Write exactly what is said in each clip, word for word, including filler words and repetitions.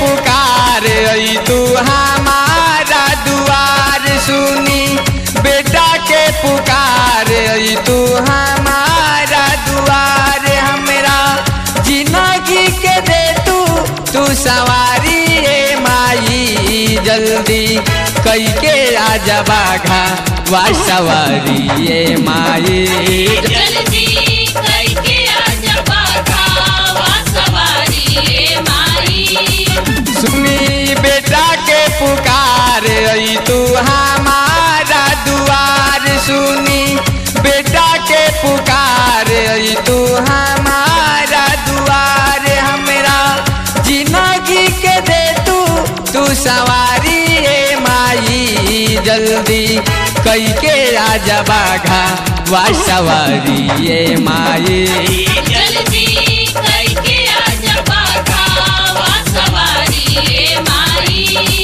पुकार आई तू हमारा दुआर सुनी बेटा के पुकार आई तू हमारा दुआर हमरा जिंदगी के दे तू तू सवारी ए माई जल्दी कई के आजा बाघा वा सवारी ए माई जल्दी कई के आजा बाघा वा सवारी ए माई। सुनी बेटा के पुकार आई तू हमारा दुआर सुनी बेटा के पुकार आई तू हमारा दुआर हमरा जिंदगी के दे तू तू सवारी ए माई जल्दी कई के आजा बाघा वा सवारी ए माई जल्दी कई के आजा बाघा वा सवारी ए माई।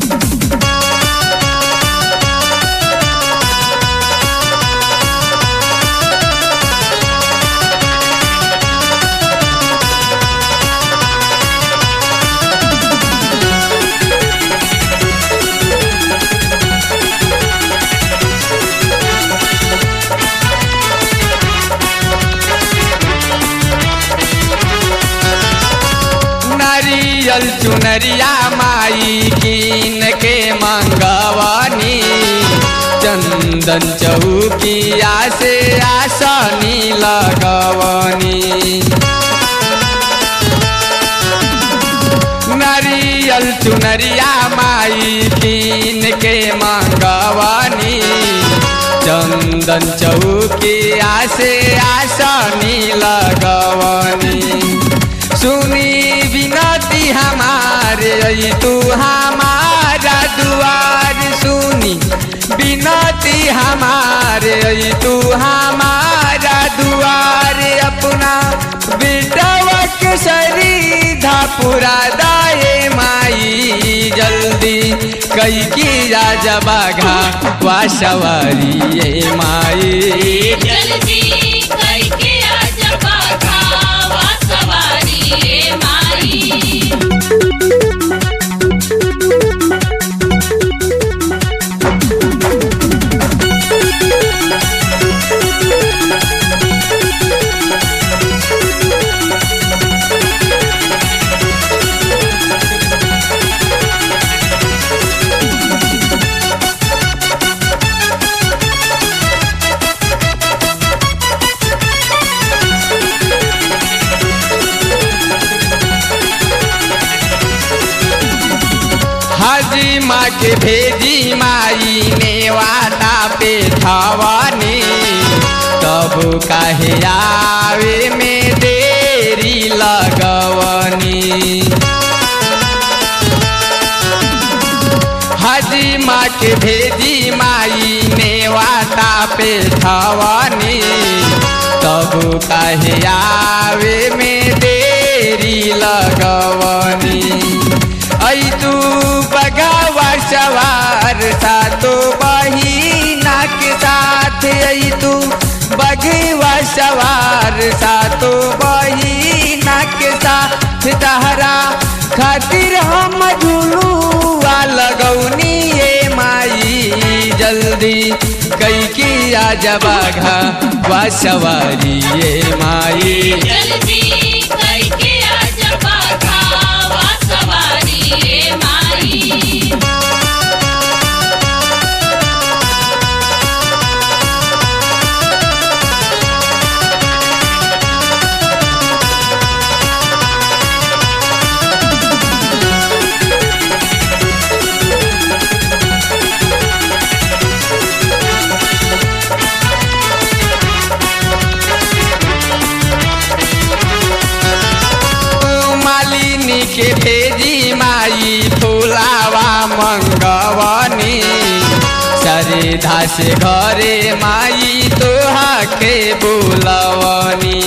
नारियल चुनरिया माई कीन के मंगवानी चंदन चौकिया से आसनी लगवनी नारियल चुनरिया माई कीन के मंगवानी चंदन चौकिया से आसनी लगवनी सुनी विनती हमारे आई तू हमारा दुआर सुनी विनती हमारे आई तू हमारा दुआर अपना बेटवा के सरीधा पूरा दाए माई जल्दी कई की राजा बाघा वा सवारी ए माई जल्दी कई के आजा बाघा वा सवारी ए माई। हाजी माँ के भेजी माई ने वादा पे थवानी तब काहे आवे में देरी लगवनी हाजी माँ के भेजी माई ने वादा पे थवानी तब काहे आवे में देरी लगवनी आई तू बगावा सवार सातो बहिना के साथ आई तू बगवा सवार सातो बहिना के साथ तहरा खातिर हम झुलुआ लगौनी ए माई जल्दी कई की आजा बाघा वा सवारी ए माई जल्दी कई के आजा बाघा वा सवारी ए माई। मालिनी के भेजी माई फुलावा मंगवनी सरिधा से घरे माई तोहा के बुलवनी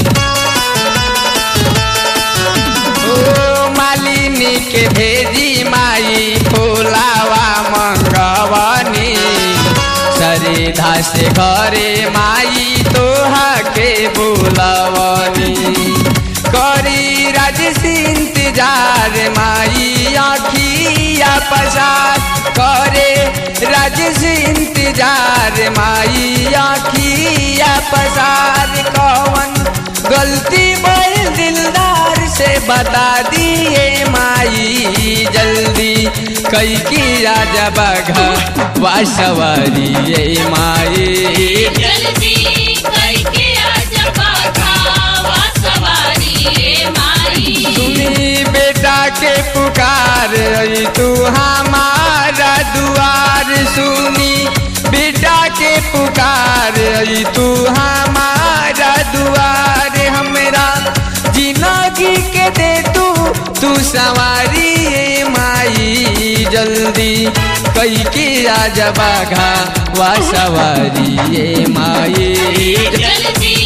ओ मालिनी के भेजी माई फुलावा मंगवनी सरिधा से घरे माई तोहा के बुलवनी करी राज सिंह इंतजार माई आखिया पसार करे राजेश इंतजार माई आखिया पसार कौन गलती बोल दिलदार से बता दिए माई जल्दी कई की राजा बाघा वा सवारी ये माई जल्दी करके आजा बाघा वा सवारी ए माई। सुनी बेटा के पुकार आई तू हमारा दुआर सुनी बेटा के पुकार आई तू हमारा दुआर हमरा जिंदगी के दे तू तू सवारी ए माई जल्दी कई के राजा बाघा वा सवारी ए माई जल्दी